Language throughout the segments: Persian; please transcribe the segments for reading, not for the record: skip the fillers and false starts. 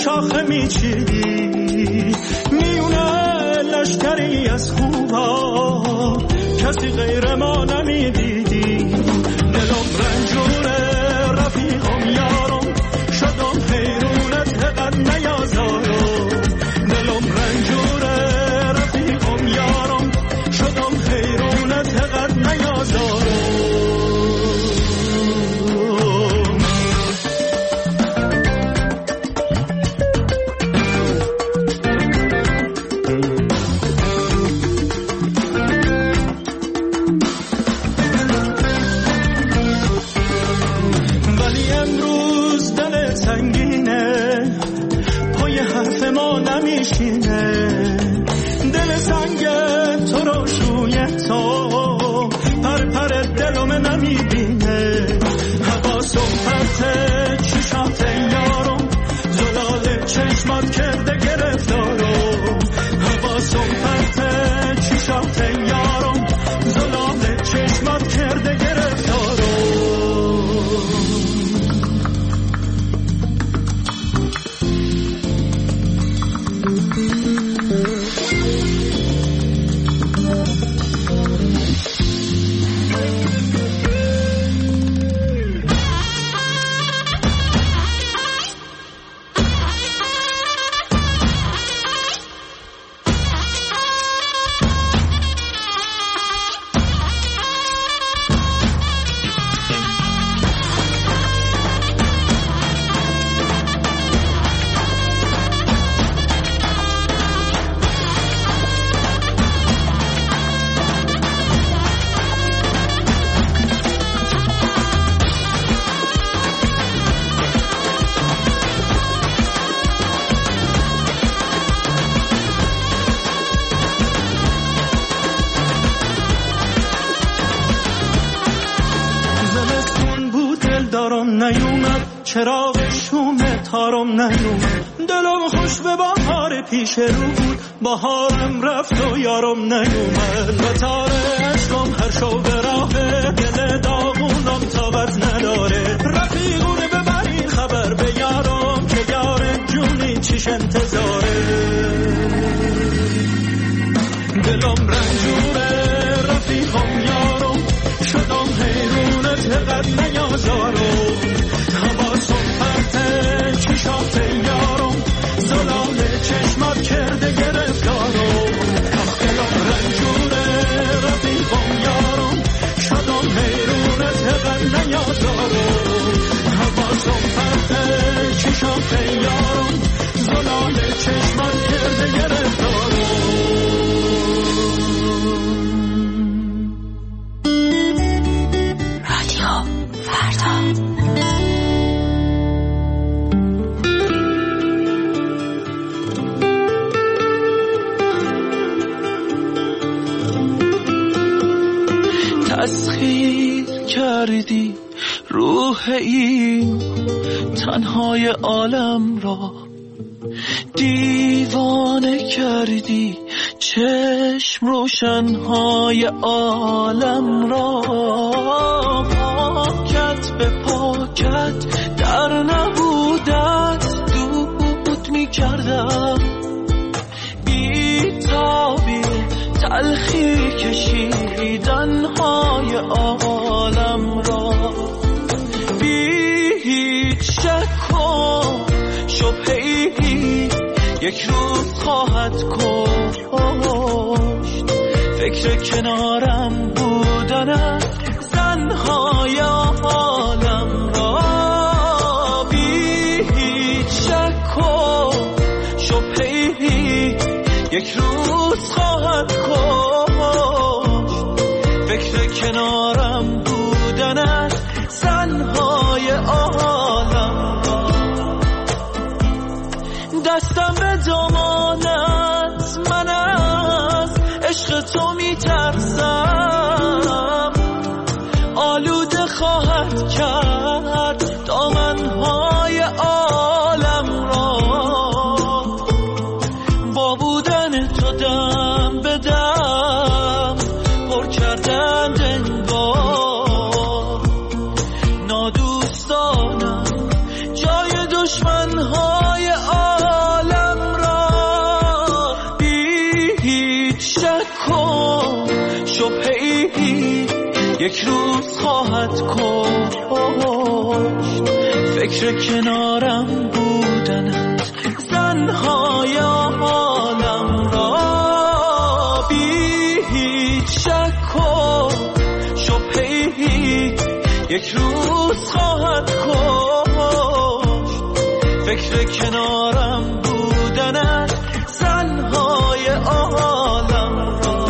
شاخه میچیدی میونه لشکری از خوبا کسی غیر ما نمیدیدی. دلم رنجوره رفیقم یارم شدم حیرونت حقد نیازارم. دلم رنجوره رفیقم یارم شدم حیرونت حقد نیازارم. دل سنگ تو رو شوی تو پر پر دلم نمیبینه. حواسم پرته چشات یارم زلال چشمات کرده گرفتارم. حواسم پرته چشات یارم زلال چشمات کرده گرفتارم. چراغ شوم تارم نیومد. دلم خوش به بهار پیش رو بود بهارم رفت و یارم نیومد. و تاره عشقم هر شو به راه دل داغونم طاقت نداره. رفیقونه ببرین خبر به یارم که یار جونی چیش انتظاره. دلم رنجوره رفیقم یارم شدم حیرونت حقد نیازارم. چشات یارم زلال چشمات کرده گرفتارم. دلم رنجوره رفیقم یارم شدم حیرونت حقد نیازارم. حواسم پرته چشات یارم زلال چشمات کرده گرفتارم. رادیو فردا. تسخیر کردی روح این تنهای عالم را. دیوانه کردی چشم روشنهای عالم را. پاکت به پاکت در نبودت دود می کردم. بی تابی تلخی کشیدنهای عالم را. بی هیچ شک و شبهه‌ای یک روز خواهد کشت. فکر کنارم بودنت زنهای عالم را. بی هیچ شک و شبهه‌ای یک روز خواهد کشت. فکر کنارم بودنت زنهای عالم را. دستم به دامانت من از عشق تو میترسم. آلوده خواهد کرد دامنهای عالم را. با بودن تو دم به دم پر کردند انگار. نادوستانم جای دشمنهای عالم روز خواهد کشت فکر کنارم بودنت زنهای عالم را بی هیچ شک و شبهی یک روز خواهد کشت فکر کنارم بودنت زنهای عالم را.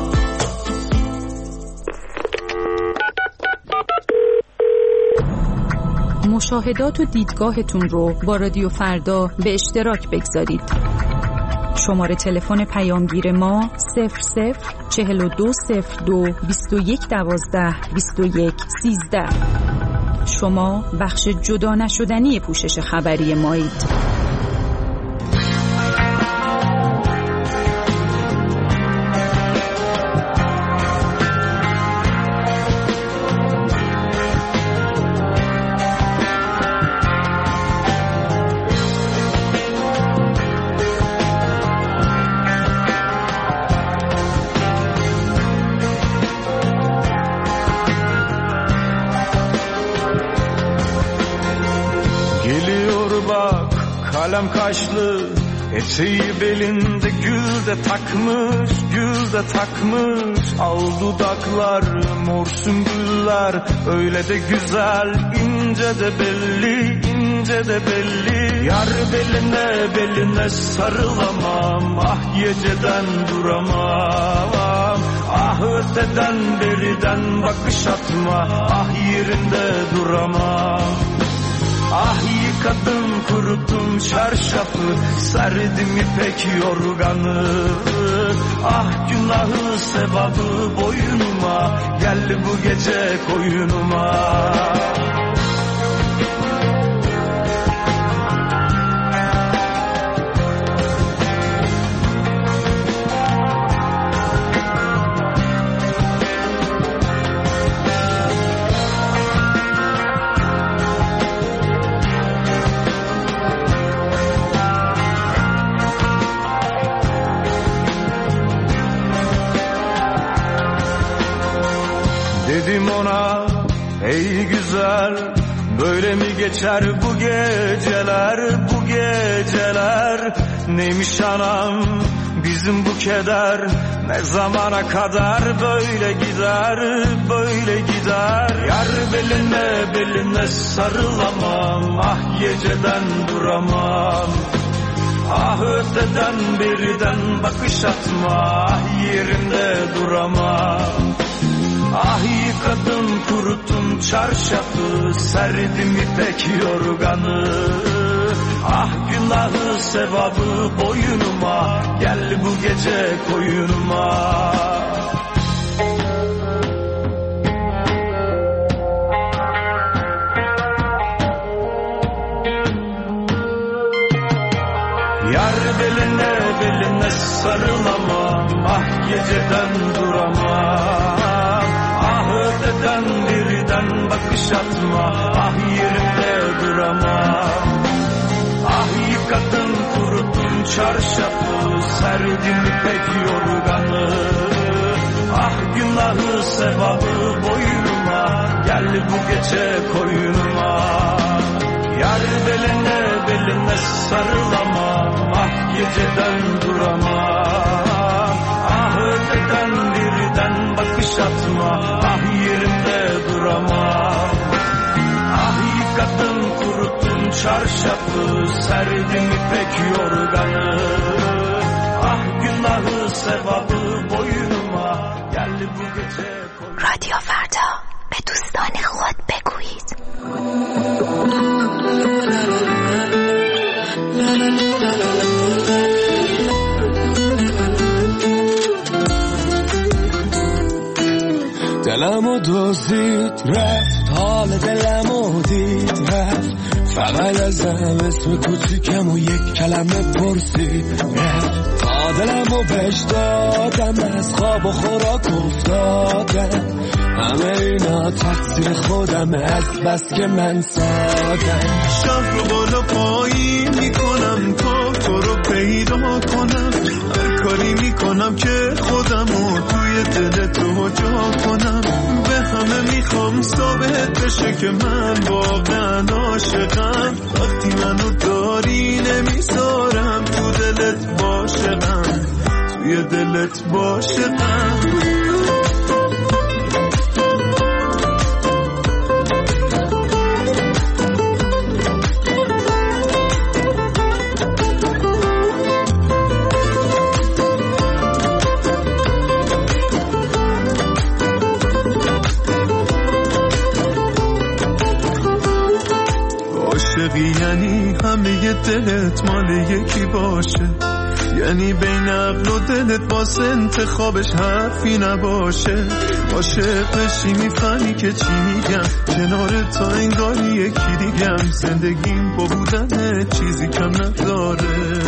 مشاهدات و دیدگاهتون رو با رادیو فردا به اشتراک بگذارید. شماره تلفن پیامگیر ما 004202 2112 2113. شما بخش جدا نشدنی پوشش خبری مایید. Kalem kaşlı, eteği belinde gül de takmış, gül de takmış. Al dudaklar, mor sümbüller, öyle de güzel, ince de belli, ince de belli. Yar beline, beline sarılamam, ah geceden duramam. Ah öteden beriden bakış atma, ah yerinde duramam. Ah yıkadım kuruttum çarşafı serdim ipek yorganı. Ah günahı sevabı boynuma gel bu gece koyunuma. Dedim ona ey güzel böyle mi geçer bu geceler, bu geceler. Neymiş anam bizim bu keder, ne zamana kadar böyle gider, böyle gider. Yar beline, beline sarılamam, ah geceden duramam. Ah öteden beriden bakış atma, ah yerimde duramam. Ah yıkadım kuruttum çarşafı serdim ipek yorganı. Ah günahı sevabı boynuma gel bu gece koyunuma. Yar beline, beline sarılamam, ah geceden duramam. Öteden birden bakış atma, ah yerimde duramam. Ah yıkadım kuruttum çarşafı serdim ipek yorganı. Ah günahı sevabı boynuma gel bu gece koyunuma. Yar beline, beline sarılamam, ah geceden duramam. Ah öteden birden bakış atma, ah yerimde duramam. Ah yıkadım kuruttum çarşafı serdim ipek yorganı. Ah günahı sevabı boynuma gel bu gece koy. رادیو فردا به دوستان خود بگویید. دلمو دزدید رفت حال دلمو دید رفت فقط ازم اسم کوچیکم و یک کلمه پرسید رفت تا دلمو بهش دادم از خواب و خوراک افتادم همه اینا تقصیر خودم از بس که من سادم شهر رو بالا پایین میکنم تا تو رو پیدا کنم هر کاری میکنم که خودم رو توی دل تو جا کنم به همه میخوام ثابت بشه که من واقعا عاشقم. وقتی منو داری نمیذارم تو دلت باشقم، توی دلت باشقم. یعنی همه دلت مال یکی باشه، یعنی بین عقل و دلت واسه انتخابش حرفی نباشه. عاشق بشی میفهمی که چی میگم، کنار تا انگاری یکی دیگم. زندگیم با بودن چیزی کم نداره.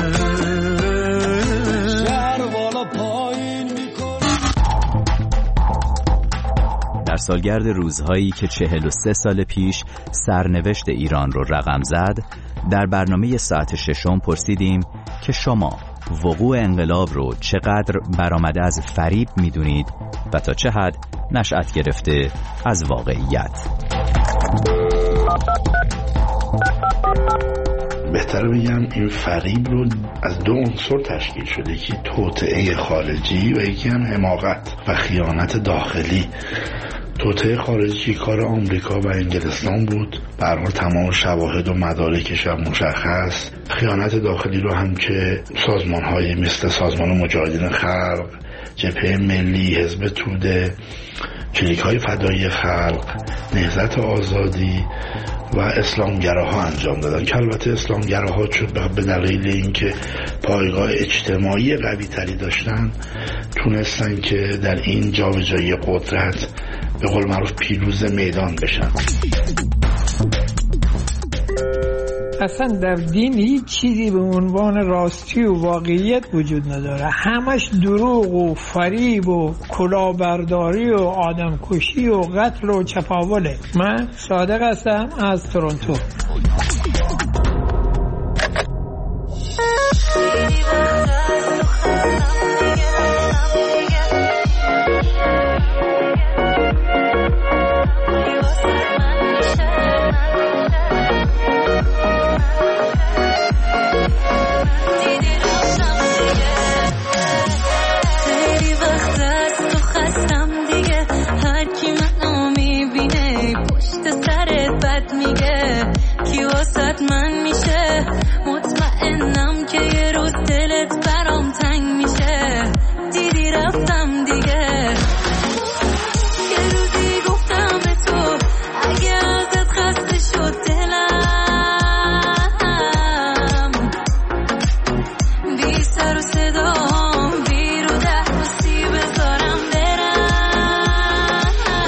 در سالگرد روزهایی که 43 سال پیش سرنوشت ایران رو رقم زد، در برنامه ساعت ششم پرسیدیم که شما وقوع انقلاب رو چقدر برآمده از فریب میدونید و تا چه حد نشأت گرفته از واقعیت. بهتره بگم این فریب رو از دو عنصر تشکیل شده، یکی توطئه خارجی و یکی هم حماقت و خیانت داخلی. توطئه خارجی کار آمریکا و انگلستان بود، به هر حال تمام شواهد و مدارکش هم مشخص. خیانت داخلی رو هم که سازمان‌های مثل سازمان مجاهدین خلق، جبهه ملی، حزب توده، کلیک‌های فدایی خلق، نهضت آزادی و اسلامگراها انجام دادن که البته اسلامگراها به دلیل اینکه پایگاه اجتماعی قوی تری داشتن تونستن که در این جابجایی قدرت به قول معروف پیروز میدان بشن. اصلا در دین هیچ چیزی به عنوان راستی و واقعیت وجود نداره، همش دروغ و فریب و کلاهبرداری و آدمکشی و قتل و چپاوله. من صادق هستم از تورنتو. من میشه مطمئنم که یه روز دلت برام تنگ میشه. دیدی رفتم دیگه، یه روزی گفتم به تو اگه ازت خسته شد دلم، بی سر و صدام بی رو درستی بذارم برم.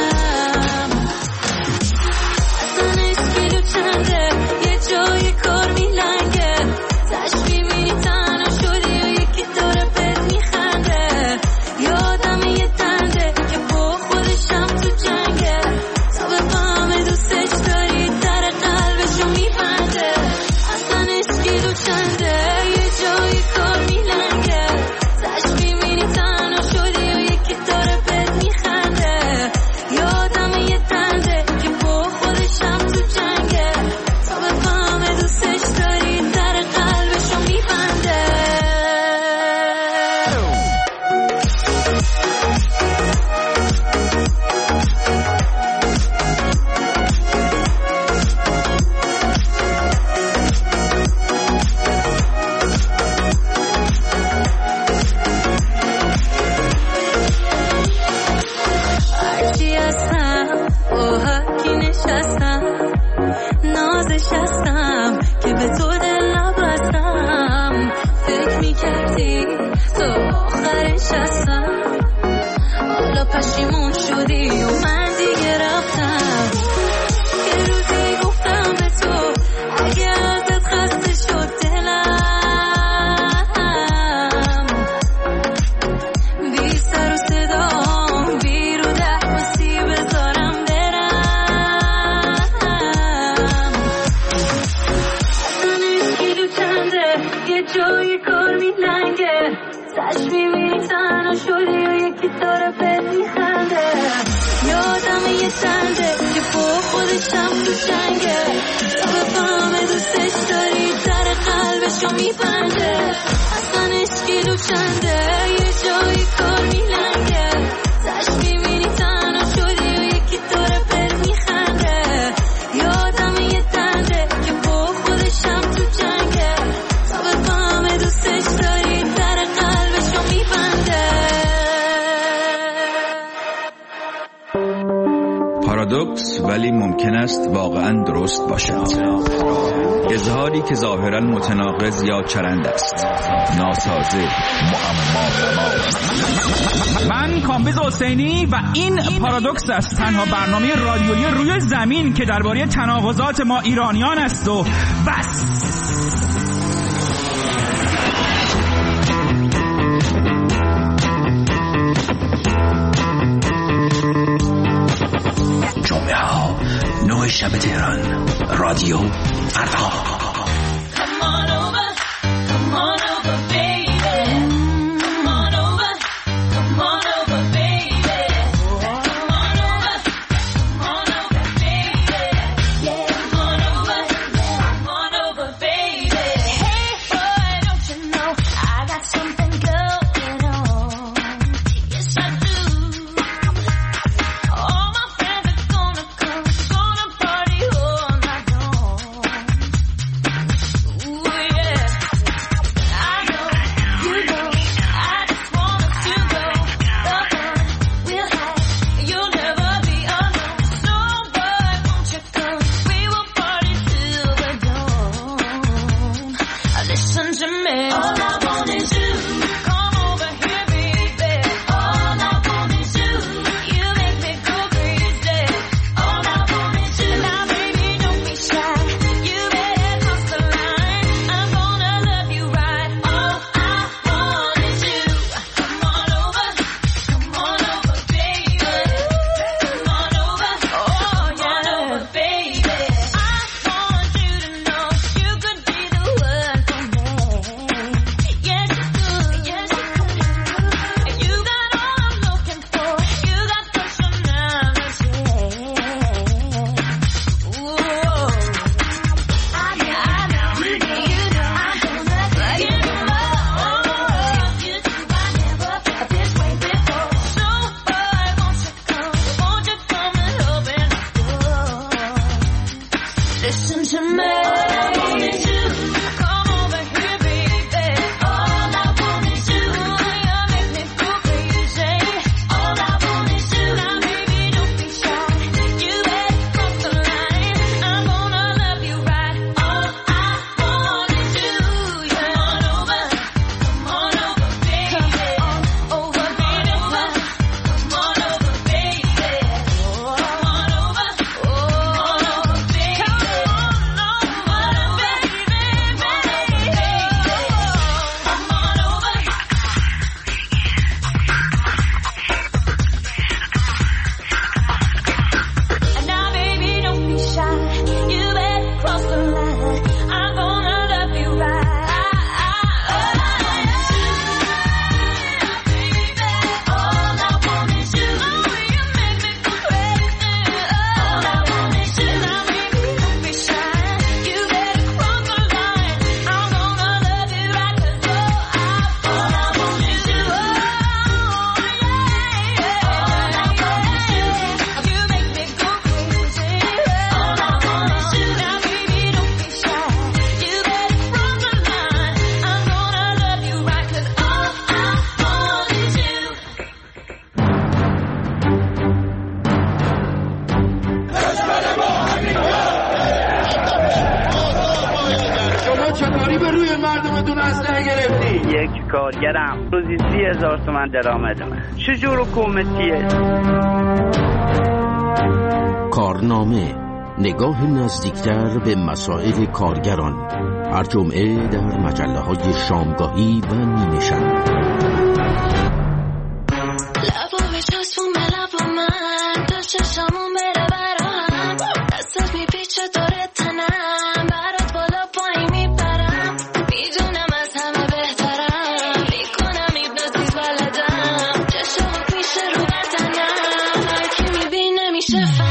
اصلا اشکیلو چنده جای کار میلنگه، تشبیه میری تنها شدی و یکی داره بهت میخنده. یادم یه تنده که با خودشم تو جنگه، تا به فهم دوستش داری در قلبشو میبنده. اصلا اشکیلو چنده یه جای کار میلنگه، تشبیه میری تنها شدی و یکی داره بهت میخنده. یادم یه تنده که با خودشم تو جنگه، دوستش داری در قلبشو میبنده. هرچی هستم با حکی نشستم، نازش هستم که به تو دل نبستم. فکر میکردی تو آخرش هستم، حالا پشیمون شدی و من دیگه رفتم. یه روزی گفتم به تو اگه ازت خسته شد دلم، بی سر و صدام بی رو درمسی بذارم برم. یه جای کار میلنگه، تشبیه میری تنها شدی و یکی داره بهت میخنده. یادم یه میخنده که با خودشم تو جنگه تا بفهمه دوستش داری در قلبشو میبنده اصلا عشقی رو چنده یه جایی کار میلنگه تش میبینی تنها شدی و یکی داره بهت میخنده یادم یه تنده که با خودشم تو جنگه تا بفهمه دوستش داری در قلبشو میبنده. پارادوکس ولی ممکن است واقعا درست باشد. اظهاری که ظاهرا متناقض یا چرند است، ناسازه، معما. من کامبیز حسینی و این پارادوکس است، تنها برنامه رادیویی روی زمین که درباره تناقضات ما ایرانیان است و بس. جمعه ها 9 شب تهران، رادیو فردا. کارگرم روزی 30,000 تومان درآمد من. چجور حکومتیه؟ کارنامه، نگاه نزدیکتر به مسائل کارگران، هر جمعه در مجله‌های شامگاهی و نیمه شب. لبو بچسبون به لب من، تا چشمون بره براهم، دستت میپیچه داره تنم، برات بالا پایین میپرم، میدونم از همه بهترم، میکنم ایبنوتیز بلدم، چشمو پیش رو بدنم، هر کی میبینه میشه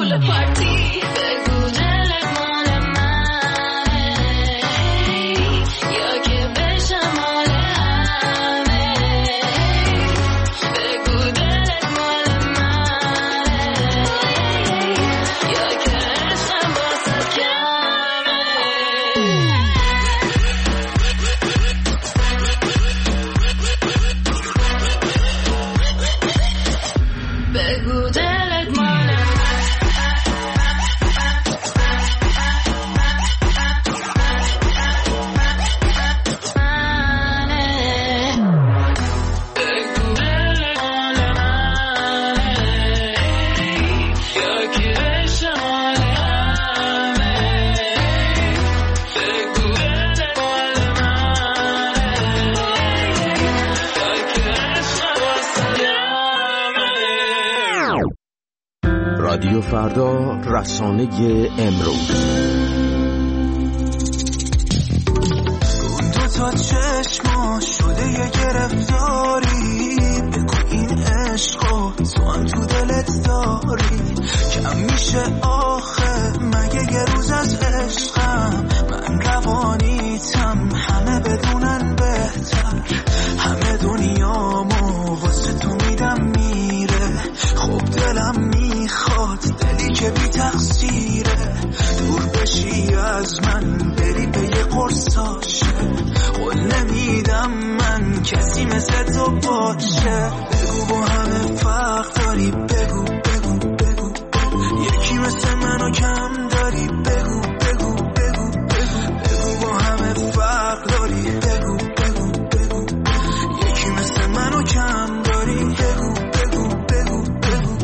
طول پارتی بگو دلت مال منه یا که بشم مال همه بگو دلت مال منه یا که عشقم واسه کمه بگو دلت مال رادیو فردا، رسانه امروز. دو تا چشما شده یه گرفتاری، بگو این عشقو تو هم تو دلت داری. کم میشه آخه مگه یه روز از عشقم، من روانیتم همه بدونن بهتر. همه دنیامو واسه تو میدم میره، خب دلم میخواد دلی که بی تقصیره. دور بشی از من بری به یه قرصاشه، قول نمیدم من کسی مثل تو باشه. بگو با همه فرق داری، بگو بگو بگو بگو یکی مثل منو کم داری. بگو بگو بگو بگو بگو با همه فرق داری. بگو بگو بگو یکی مثل منو کم داری. بگو بگو بگو بگو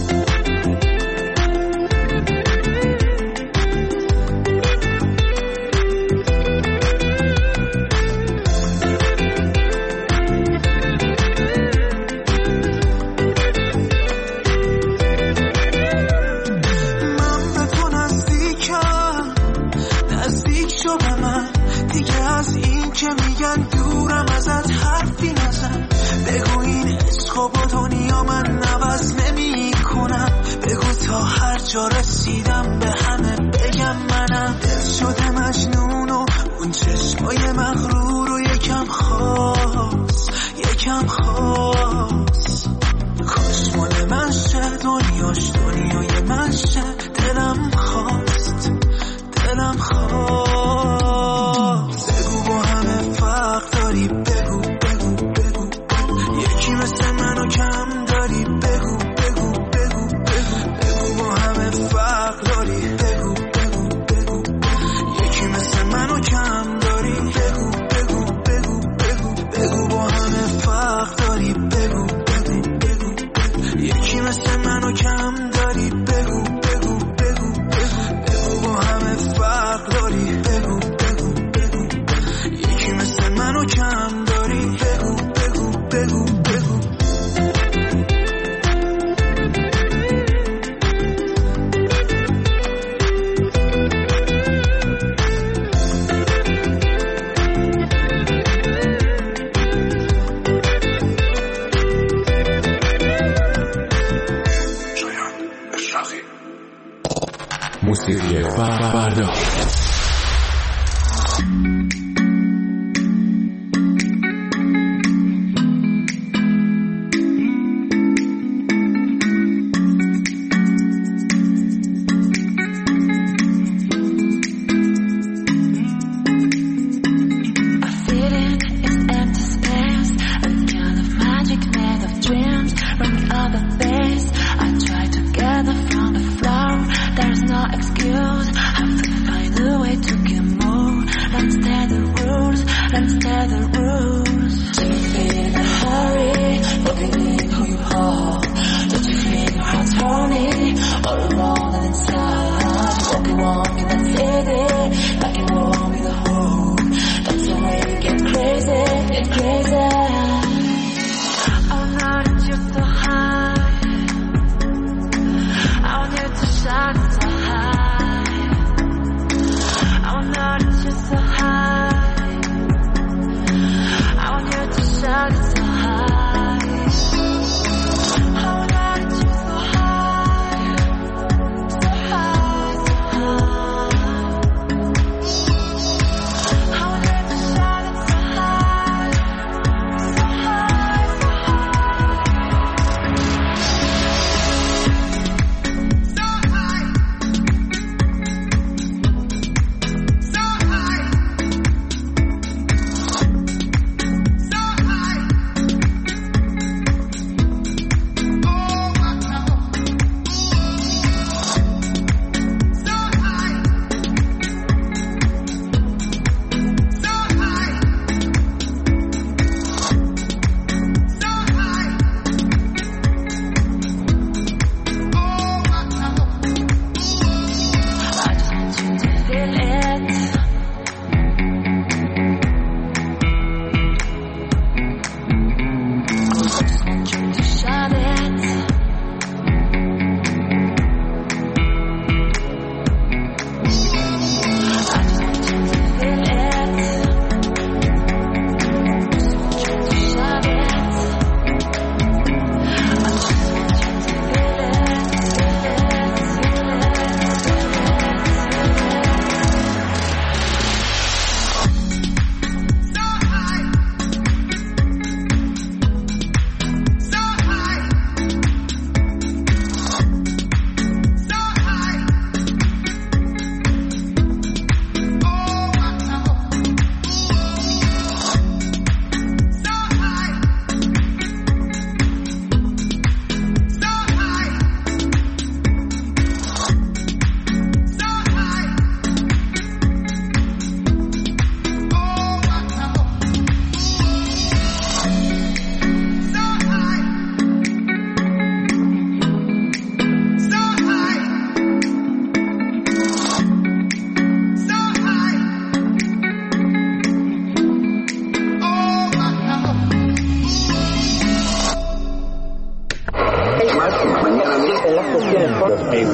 که میگن دورم ازت حرفی نزن. بگو این عشقو با دنیا من نوز نمی کنم. بگو تا هر جا رسیدم به همه بگم منم. دل شده مجنون و اون چشمای مغرور و یکم خواست یکم خواست. کاش مال من شه دنیاش دنیای من شه. دلم خواست دلم خواست. بگو با همه فرق داری. بگو بگو بگو یکی مثل منو کم داری. بگو بگو بگو بگو با همه فرق داری. بگو بگو بگو یکی مثل منو کم داری. بگو بگو بگو بگو با همه فرق داری. بگو بگو بگو یکی مثل منو کم داری. بگو بگو بگو بگو با همه فرق داری. بگو بگو بگو یکی مثل منو کم داری. بگو بگو بگو بگو موسیقی فردا. Excuse, have to find a way to get more. Let's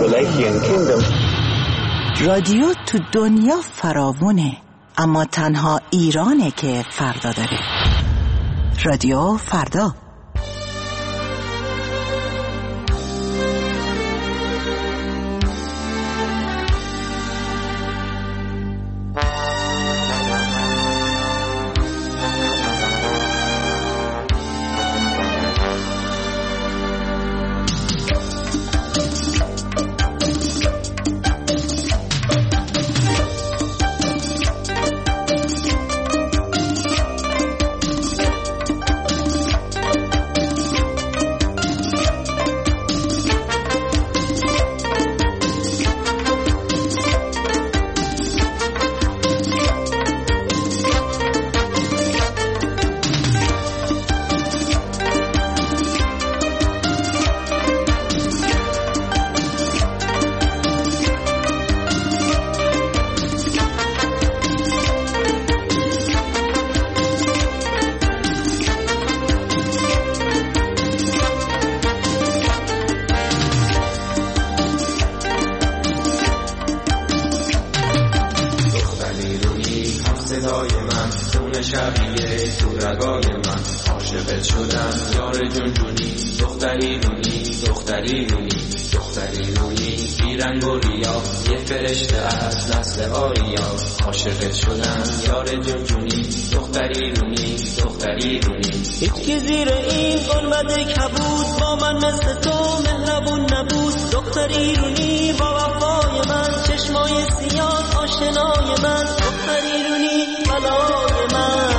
رادیو تو دنیا فراوونه، اما تنها ایرانه که فردا داره. رادیو فردا. هیچکی زیر این قلمت کبود با من مثل تو مهربون نبود. دختر ایرونی با وفای من، چشمای سیاه آشنای من. دختر ایرونی بلای من،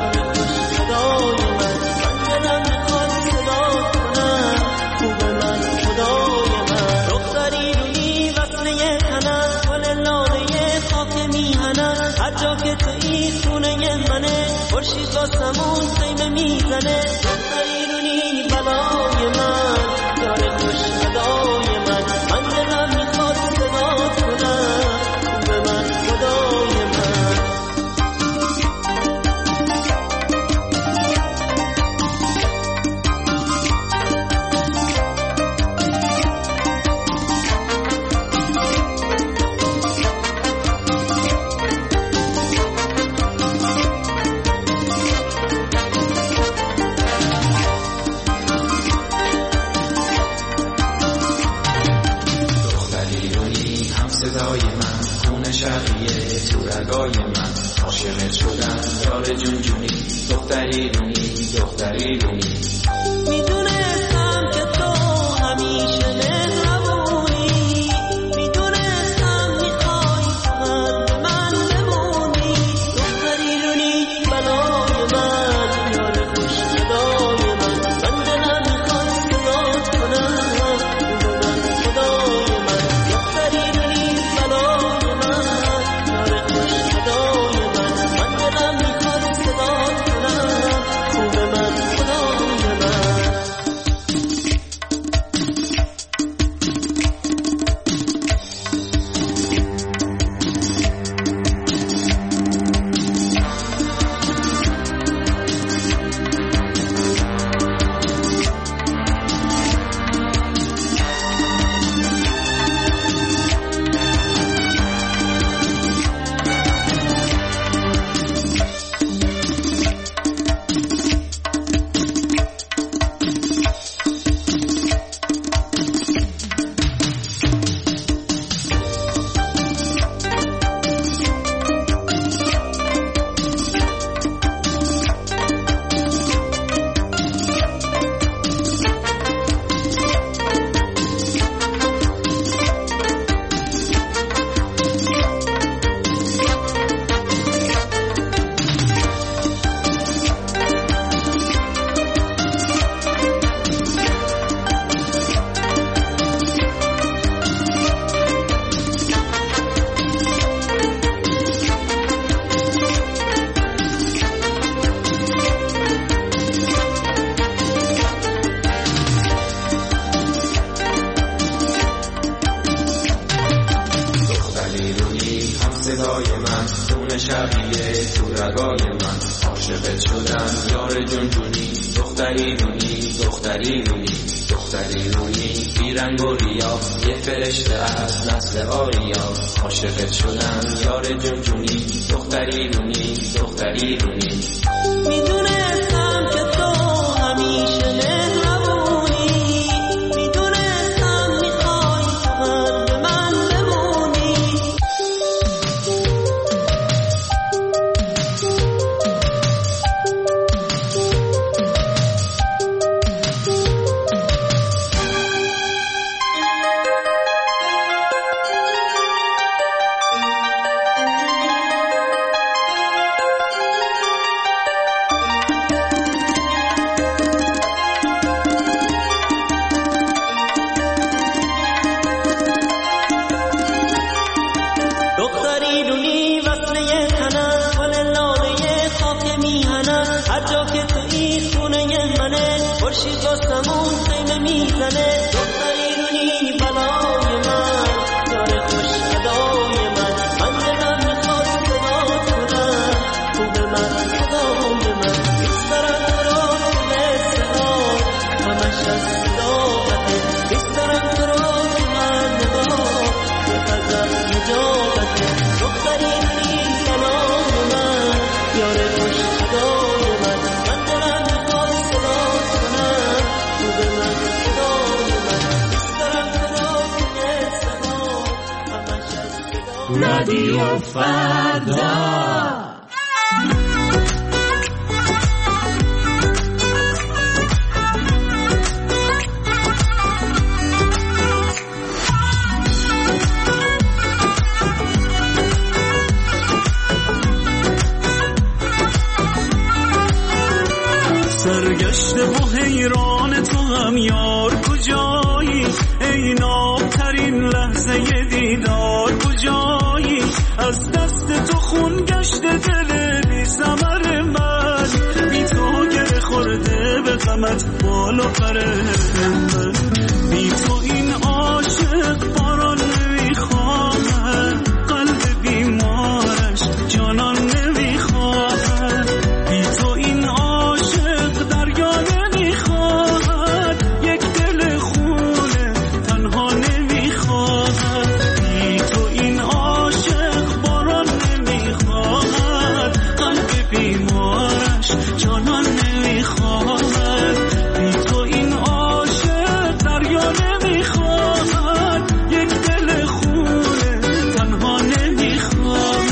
صدای من. من دلم میخواد صدا کنم، خوب من خدای من. دختر ایرونی وصله تنم، گل لاله خاک میهنم. هر جا که تویی خونه منه، خورشید واسمون خیمه میزنه. دختر ایرونی بلای من، یار خوش صدای من. من دلم میخواد صدا کنم، خوب من خدای من. عاشقت شدم یار جون جونی. دختر ایرونی، دختر ایرونی. میدونستم که تو همیشه مهربونی، میدونستم میخوای فقط به من بمونی. دختر ایرونی بلای من، یار خوش صدای من. من دلم میخواد صدات کنم، خوب من خدای من. دختر ایرونی بلای من، یار خوش صدای من. من دلم میخواد صدات کنم، خوب من خدای من. شبیه تو رگای من. عاشقت شدم یار جون جونی. دختری رونی بیرنگ و ریا یه فرشته از نسل آریا عاشقت شدم یار جونجونی دختری رونی میدونستم که تو همیشه مهربونی میدونستم میخوای من به من بمونی رادیو فردا سرگشته و حیران تو هم یار کجایی ای نابترین لحظه دیدار کجایی از دست تو خون گشته دل بی ثمر من بی تو گره خورده به غمت بال و پر من بی تو این عاشق باران نمیخواهد قلب بیمارش جانان نمیخواهد بی تو این عاشق دریا نمیخواهد یک دل خونه تنها نمیخواهد بی تو این عاشق باران نمیخواهد قلب بیمارش جانان نمیخواهد بی تو این عاشق دریا نمیخواهد یک دل خونه تنها نمیخواهد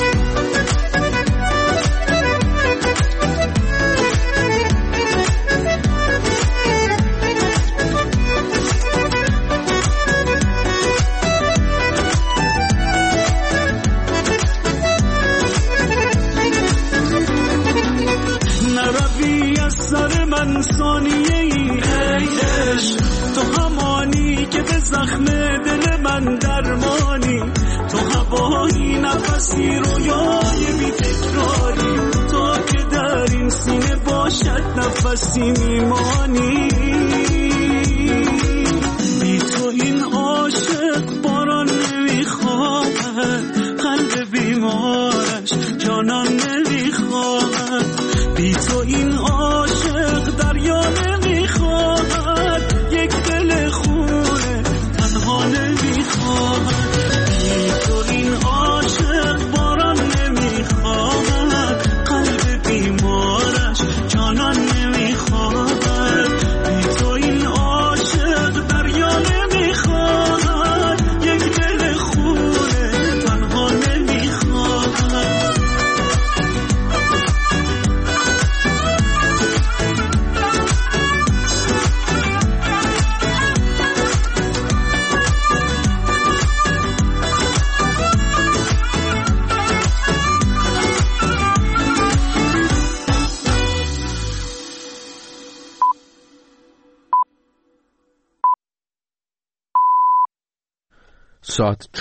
نروی از سر من ثانیه ای عشق تو همانی که به زخم دل من درمانی تو هوایی نفسی رویای بی تکراری تا که در این سینه باشد نفسی میمانی بی تو این عاشق باران نمیخواهد قلب بیمارش جانان نمیخواهد بی تو این عاشق دریا نمیخواهد یک دل خونه تنها نمیخواهد بی تو این عاشق باران نمیخواهد قلب بیمارش جانان نمیخواهد بی تو این عاشق دریا نمیخواهد یک دل خونه تنها نمیخواهد ساعت